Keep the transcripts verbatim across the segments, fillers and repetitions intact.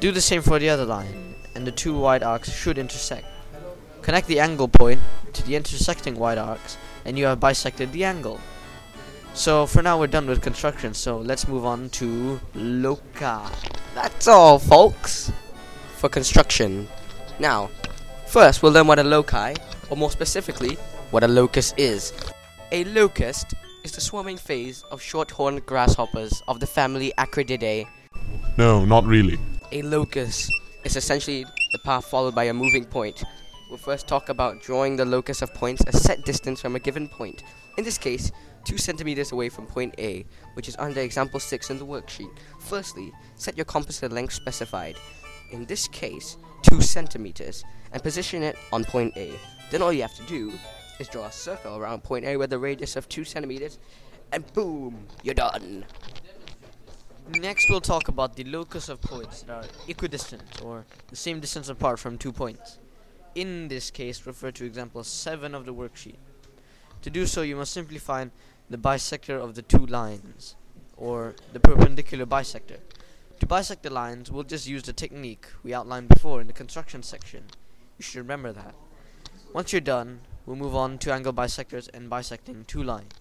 Do the same for the other line, and the two wide arcs should intersect. Connect the angle point to the intersecting wide arcs, and you have bisected the angle. So for now we're done with construction, so let's move on to loci. That's all, folks, for construction. Now, first we'll learn what a loci, or more specifically, what a locus is. A locust is the swarming phase of short-horned grasshoppers of the family Acrididae. No, not really. A locus is essentially the path followed by a moving point. We'll first talk about drawing the locus of points a set distance from a given point. In this case, two centimeters away from point A, which is under example six in the worksheet. Firstly, set your compass to the length specified, in this case, two centimeters, and position it on point A. Then all you have to do is draw a circle around point A with a radius of two centimeters, and boom, you're done. Next we'll talk about the locus of points that are equidistant, or the same distance apart from two points. In this case, refer to example seven of the worksheet. To do so, you must simply find the bisector of the two lines, or the perpendicular bisector. To bisect the lines, we'll just use the technique we outlined before in the construction section. You should remember that. Once you're done, we'll move on to angle bisectors and bisecting two lines.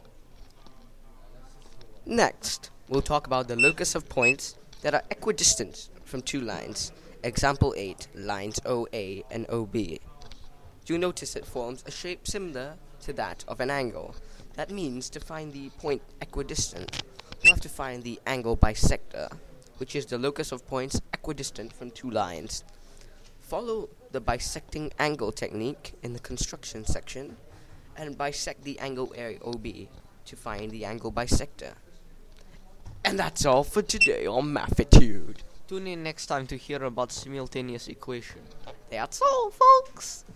Next, we'll talk about the locus of points that are equidistant from two lines. Example eight, lines O A and O B. You'll notice it forms a shape similar to that of an angle. That means to find the point equidistant, we'll have to find the angle bisector, which is the locus of points equidistant from two lines. Follow the bisecting angle technique in the construction section and bisect the angle area O B to find the angle bisector. And that's all for today on Mathitude. Tune in next time to hear about simultaneous equation. That's all, folks.